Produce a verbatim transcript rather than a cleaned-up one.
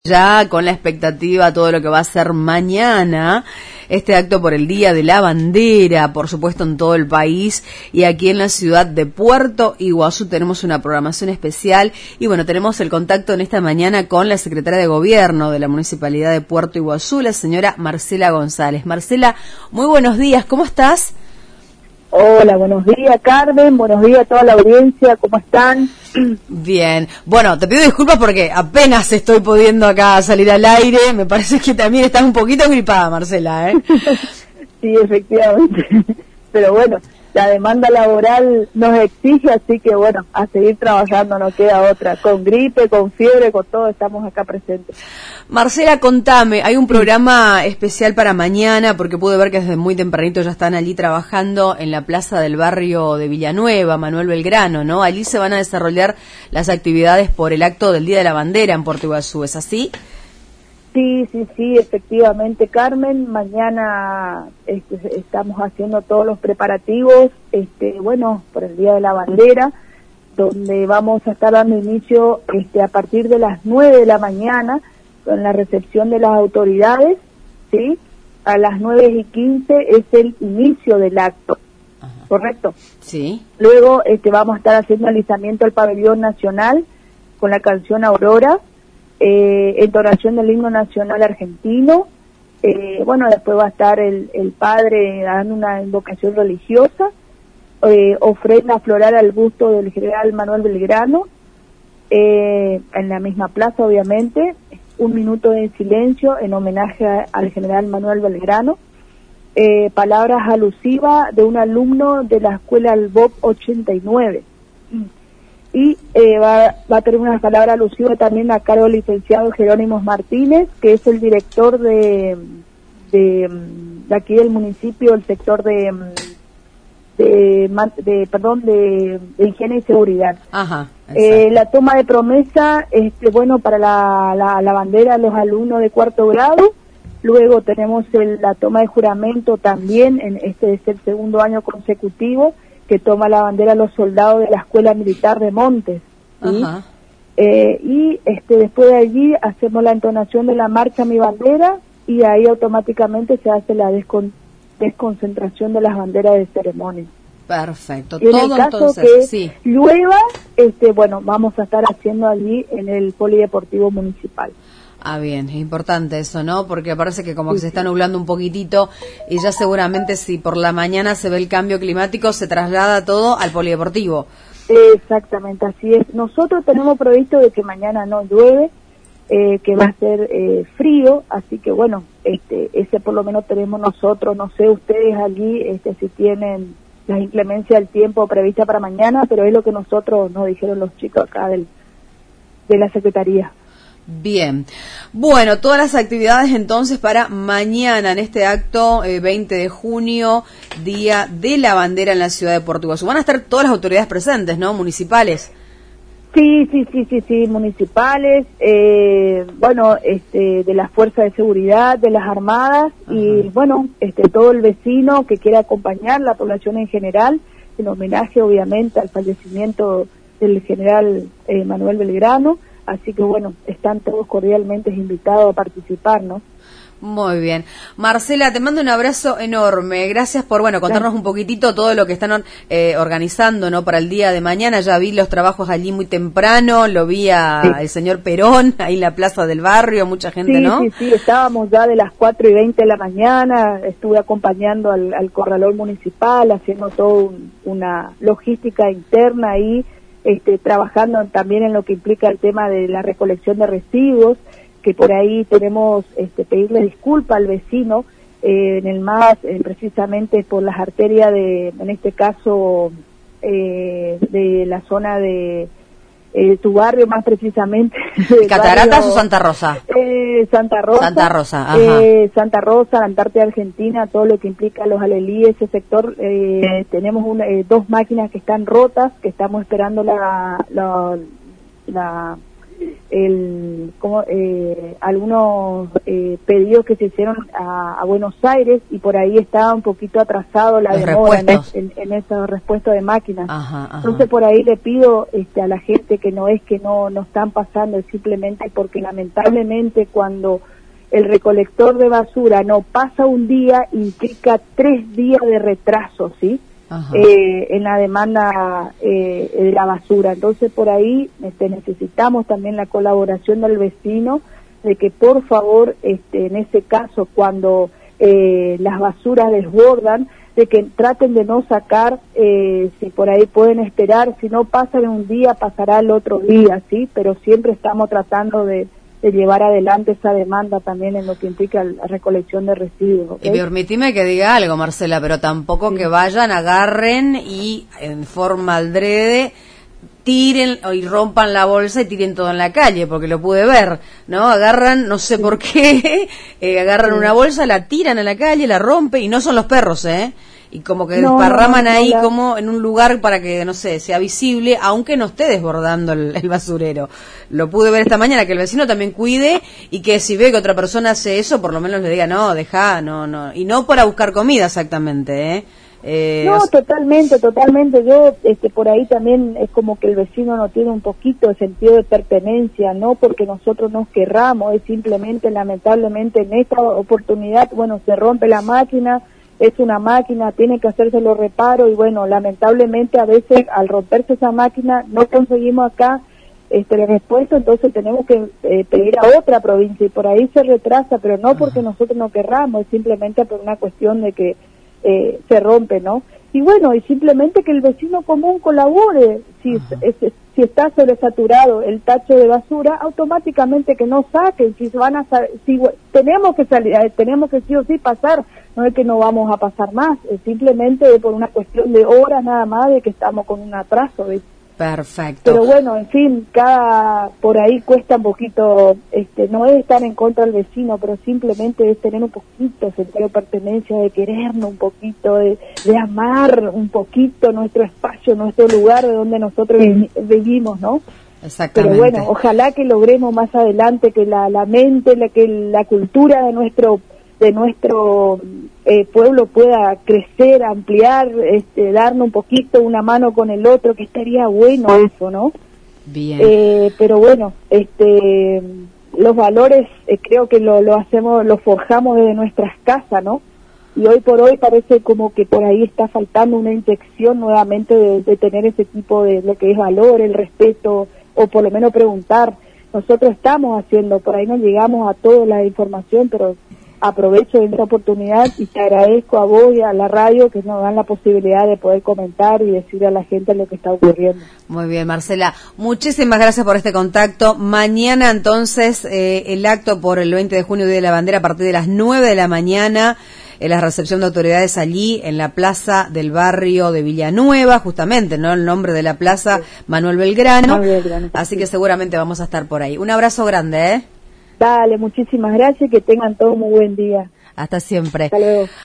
Ya con la expectativa todo lo que va a ser mañana, este acto por el Día de la Bandera, por supuesto en todo el país, y aquí en la ciudad de Puerto Iguazú tenemos una programación especial, y bueno, tenemos el contacto en esta mañana con la secretaria de Gobierno de la Municipalidad de Puerto Iguazú, la señora Marcela González. Marcela, muy buenos días, ¿cómo estás? Hola, buenos días, Carmen, buenos días a toda la audiencia, ¿cómo están? Bien, bueno, te pido disculpas porque apenas estoy pudiendo acá salir al aire, me parece que también estás un poquito gripada, Marcela, ¿eh? Sí, efectivamente, pero bueno, la demanda laboral nos exige, así que bueno, a seguir trabajando, no queda otra, con gripe, con fiebre, con todo, estamos acá presentes. Marcela, contame, hay un programa especial para mañana, porque pude ver que desde muy tempranito ya están allí trabajando en la plaza del barrio de Villanueva, Manuel Belgrano, ¿no? Allí se van a desarrollar las actividades por el acto del Día de la Bandera en Puerto Iguazú, ¿es así? Sí, sí, sí, efectivamente, Carmen, mañana este, estamos haciendo todos los preparativos, este, bueno, por el Día de la Bandera, donde vamos a estar dando inicio este, a partir de las nueve de la mañana, con la recepción de las autoridades, ¿sí? A las nueve y quince es el inicio del acto, ajá, ¿correcto? Sí. Luego este, vamos a estar haciendo alistamiento al pabellón nacional con la canción Aurora, eh, entonación del himno nacional argentino, eh, bueno, después va a estar el, el padre dando una invocación religiosa, eh, ofrenda floral al busto del general Manuel Belgrano, eh, en la misma plaza obviamente, un minuto de silencio en homenaje a, al general Manuel Belgrano, eh, palabras alusivas de un alumno de la escuela Alboc ochenta y nueve, y eh, va, va a tener una palabra alusiva también a cargo del licenciado Jerónimo Martínez, que es el director de, de, de aquí del municipio, el sector de, de, de perdón, de, de higiene y seguridad. Ajá. Eh, la toma de promesa, este, bueno, para la, la, la bandera de los alumnos de cuarto grado. Luego tenemos el, la toma de juramento también, en este es el segundo año consecutivo, que toma la bandera los soldados de la Escuela Militar de Montes, ¿sí? Ajá. Eh, y este, después de allí hacemos la entonación de la marcha Mi Bandera, y ahí automáticamente se hace la descon, desconcentración de las banderas de ceremonia. Perfecto. Y en todo el caso entonces, que sí. llueva, este, bueno, vamos a estar haciendo allí en el Polideportivo Municipal. Ah, bien, es importante eso, ¿no? Porque parece que como Sí, que se está sí. nublando un poquitito y ya seguramente si por la mañana se ve el cambio climático se traslada todo al polideportivo. Exactamente, así es. Nosotros tenemos previsto de que mañana no llueve, eh, que va a ser eh, frío, así que bueno, este, ese por lo menos tenemos nosotros. No sé ustedes allí este, si tienen las inclemencias del tiempo prevista para mañana, pero es lo que nosotros nos dijeron los chicos acá del, de la Secretaría. Bien, bueno, todas las actividades entonces para mañana en este acto eh, veinte de junio, Día de la Bandera en la ciudad de Puerto Iguazú. Van a estar todas las autoridades presentes, ¿no? Municipales. Sí, sí, sí, sí, sí, municipales, eh, bueno, este, de las fuerzas de seguridad, de las armadas. Ajá. Y bueno, este, todo el vecino que quiera acompañar, la población en general, en homenaje obviamente al fallecimiento del general eh, Manuel Belgrano. Así que bueno, están todos cordialmente invitados a participar, ¿no? Muy bien. Marcela, te mando un abrazo enorme. Gracias por, bueno, contarnos un poquitito todo lo que están eh, organizando, ¿no? Para el día de mañana. Ya vi los trabajos allí muy temprano, lo vi a sí. el señor Perón, ahí en la plaza del barrio, mucha gente, sí, ¿no? Sí, sí, estábamos ya de las cuatro y veinte de la mañana, estuve acompañando al, al corralón municipal, haciendo toda un, una logística interna ahí, este, trabajando también en lo que implica el tema de la recolección de residuos, que por ahí tenemos este, pedirle disculpa al vecino eh, en el M A S, eh, precisamente por las arterias de, en este caso, eh, de la zona de eh, tu barrio más precisamente. ¿Cataratas barrio, o Santa Rosa? Eh, Santa Rosa. Santa Rosa, ajá. Eh, Santa Rosa, la Antártida Argentina, todo lo que implica los alelíes, ese sector, eh, tenemos una, eh, dos máquinas que están rotas, que estamos esperando la... la, la el como, eh, algunos eh, pedidos que se hicieron a, a Buenos Aires y por ahí estaba un poquito atrasado la Los demora en, repuestos. en, en esa respuesta de máquinas. Ajá, ajá. Entonces por ahí le pido este, a la gente que no es que no, no están pasando, es simplemente porque lamentablemente cuando el recolector de basura no pasa un día, implica tres días de retraso, ¿sí? Eh, en la demanda eh, de la basura. Entonces por ahí este, necesitamos también la colaboración del vecino, de que por favor este, en ese caso cuando eh, las basuras desbordan, de que traten de no sacar, eh, si por ahí pueden esperar, si no pasan un día pasará el otro día, sí, pero siempre estamos tratando de de llevar adelante esa demanda también en lo que implica la recolección de residuos. ¿Okay? Y permitime que diga algo, Marcela, pero tampoco sí. que vayan, agarren y en forma aldrede tiren y rompan la bolsa y tiren todo en la calle, porque lo pude ver, ¿no? Agarran, no sé sí. por qué, eh, agarran sí. una bolsa, la tiran en la calle, la rompen, y no son los perros, ¿eh? Y como que no, desparraman no, no, ahí no, como en un lugar para que, no sé, sea visible, aunque no esté desbordando el, el basurero. Lo pude ver esta mañana, que el vecino también cuide y que si ve que otra persona hace eso, por lo menos le diga, no, deja, no, no. Y no para buscar comida exactamente, ¿eh? Eh, no, totalmente, totalmente. Yo, este, por ahí también es como que el vecino no tiene un poquito de sentido de pertenencia, no porque nosotros nos querramos, es simplemente, lamentablemente, en esta oportunidad, bueno, se rompe la máquina, es una máquina, tiene que hacerse los reparos y bueno, lamentablemente a veces al romperse esa máquina no conseguimos acá este la respuesta, entonces tenemos que eh, pedir a otra provincia y por ahí se retrasa, pero no porque nosotros no querramos, es simplemente por una cuestión de que eh, se rompe, ¿no? Y bueno, y simplemente que el vecino común colabore, si, es, si está sobresaturado el tacho de basura, automáticamente que no saquen, si van a si tenemos que salir, tenemos que sí o sí pasar, no es que no vamos a pasar más, es simplemente por una cuestión de horas nada más de que estamos con un atraso, ¿ves? Perfecto. Pero bueno, en fin, cada por ahí cuesta un poquito, este, no es estar en contra del vecino, pero simplemente es tener un poquito sentido de pertenencia, de querernos un poquito, de, de amar un poquito nuestro espacio, nuestro lugar de donde nosotros vi, vivimos, ¿no? Exactamente. Pero bueno, ojalá que logremos más adelante que la, la mente, la, que la cultura de nuestro de nuestro eh, pueblo pueda crecer, ampliar, este, darnos un poquito una mano con el otro, que estaría bueno eso, ¿no? Bien. Eh, pero bueno, este, los valores eh, creo que lo, lo hacemos, lo forjamos desde nuestras casas, ¿no? Y hoy por hoy parece como que por ahí está faltando una inyección nuevamente de, de tener ese tipo de lo que es valor, el respeto, o por lo menos preguntar. Nosotros estamos haciendo, por ahí no llegamos a toda la información, pero aprovecho de esta oportunidad y te agradezco a vos y a la radio que nos dan la posibilidad de poder comentar y decir a la gente lo que está ocurriendo. Muy bien, Marcela, muchísimas gracias por este contacto. Mañana entonces eh, el acto por el veinte de junio, Día de la Bandera, a partir de las nueve de la mañana, en la recepción de autoridades allí en la plaza del barrio de Villanueva, justamente, ¿no? El nombre de la plaza, sí. Manuel Belgrano. Manuel Belgrano. Así sí. que seguramente vamos a estar por ahí. Un abrazo grande, ¿eh? Dale, muchísimas gracias y que tengan todos muy buen día. Hasta siempre. Hasta luego.